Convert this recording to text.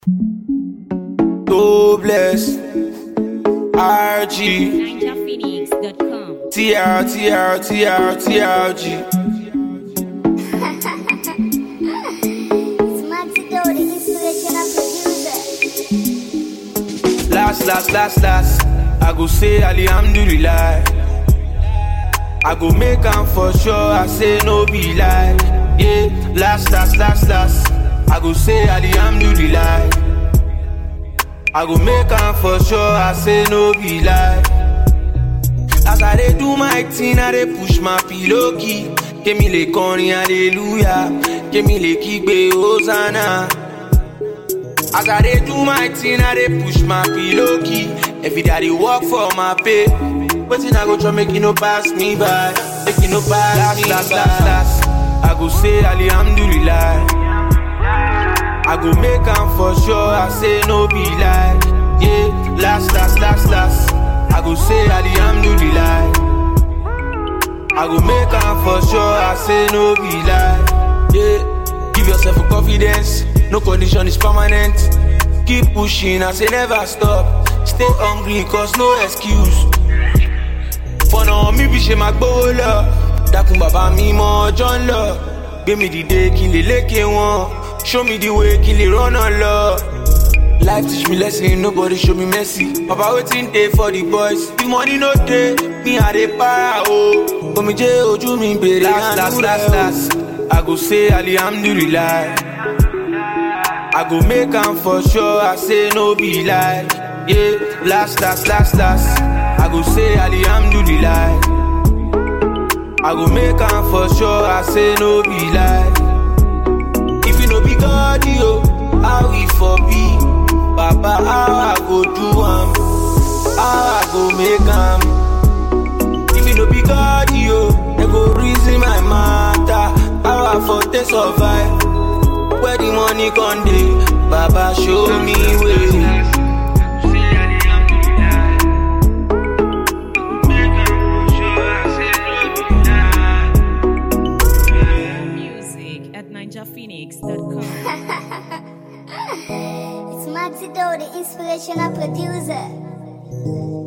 God bless RG NinjaPhoenix.com. TRG. It's Maxi Doe, the inspirational producer. Last I go say Alhamdulillah. I go make am for sure, I say no be lie. Yeah, last I go say Alhamdulillah. I go make am for sure, I say no be lie. As I dey do my thing, I dey push my pillow key. Kémi lè kọrin hallelujah, kémi lè kígbe hosanna. As I dey do my thing, I dey push my pillow key. Every day I dey work for my pay. Wetin I go try make you no pass me by, make you no pass me by. Last, I go say Alhamdulillah. I go make am for sure, I say no be lie. Yeah, last, I go say Alhamdulillah. I go make am for sure, I say no be lie. Yeah, give yourself a confidence, no condition is permanent. Keep pushing, I say never stop. Stay hungry, cause no excuse. For now, me be she magbo lọ. Dákun bàbá mi mọ ọjọ́ ń lọ. Gbé mi dìde kí n lè lékè wọn. Show me the way, kill it, run on love. Life teach me lesson, nobody show me mercy. Papa waiting day for the boys. The money no day, me a dey para oh. But me jay oju mi bere last. I go say Alhamdulillah. I go make am for sure, I say no be lie. Yeah, last. I go say Alhamdulillah. I go make am for sure, I say no be lie. No be God, yo, how we for be? Papa, how I go do am? How I go make am? If it no be God, yo, they go reason my matter. How I for to survive? Where the money come dey? Baba, show me way. NinjaPhoenix.com. It's Maxi Doe, the inspirational producer.